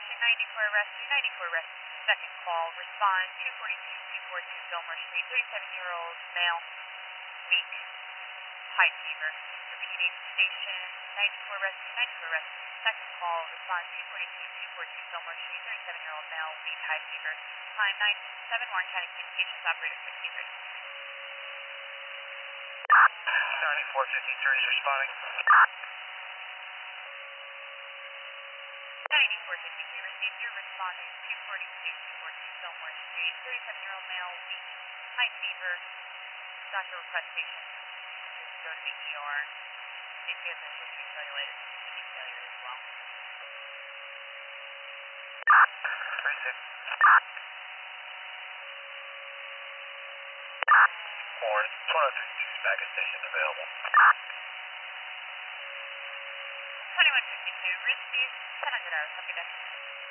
to 94 Rescue, 94 Rescue. Second call, respond 242 Fillmore Street, 37-year-old male, weak, high fever. Repeating, station 94 Rescue, 94 Rescue. Second call, respond 242 Fillmore Street, 37-year-old male, weak, high fever. Time 9:57, Warren County Communications Operator 53. 9453 is responding. 9453 received your responding 242 Fillmore Street, 37-year-old male, weak, high fever. Doctor request patient to go to the ER. If he has a history of cellulitis and kidney failure as well. Received. Warren, 2152 is back at station available. 2152 received. 10 hours. Have a good day.